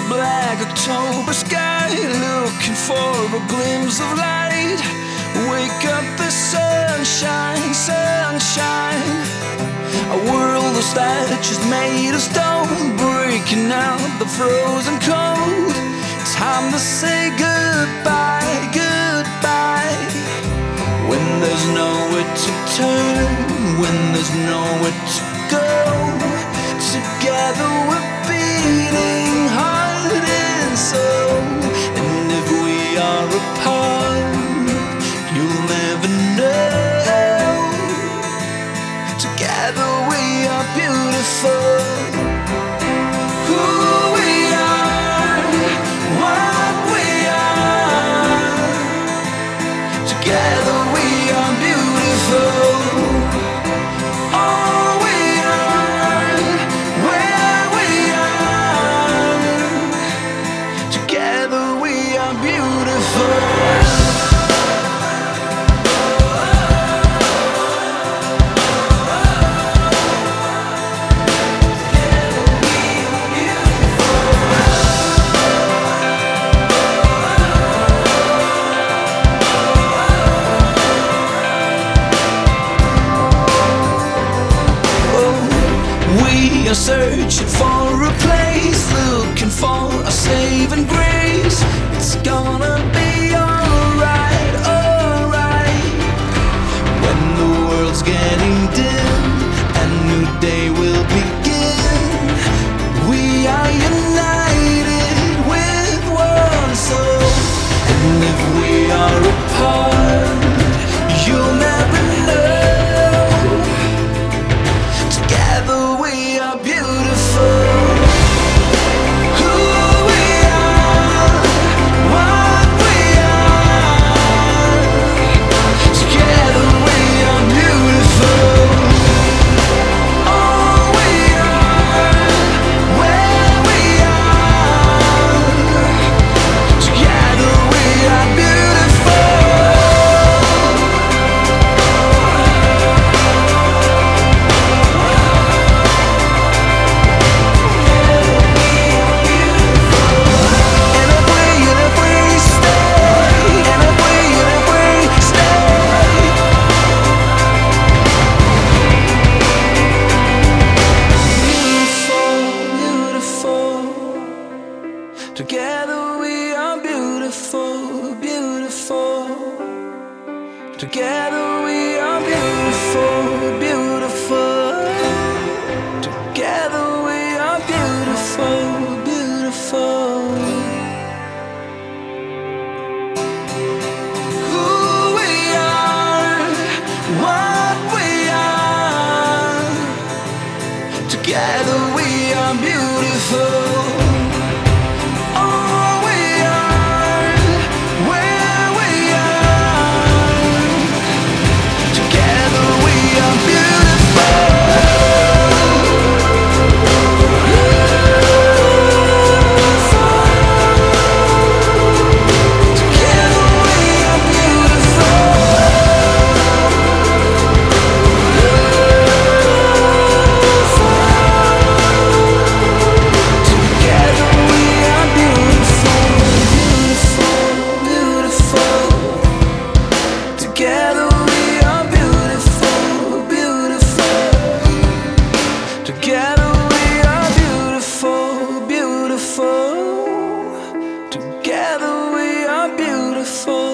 black October sky, looking for a glimpse of light. Wake up the sunshine, sunshine. A world of statues made of stone, breaking out the frozen cold. Time to say goodbye, goodbye. When there's nowhere to turn, when there's nowhere to go, together we're beating heart and soul. And if we are apart, you'll never know. Together we are beautiful. Who we are, what we are. Together we are beautiful. We are searching for a place, looking for a saving grace. It's gonna be alright, alright. When the world's getting dim, a new day will begin. We are united with one soul. And if we are apart, you'll never know. Together we are beautiful. Who we are, what we are. Together we are beautiful. All we are, where we are. Together we are beautiful. Together we are beautiful, beautiful. Together we are beautiful, beautiful. Together we are beautiful, beautiful. Who we are, what we are. Together we are beautiful. Together we are beautiful, beautiful. Together we are beautiful.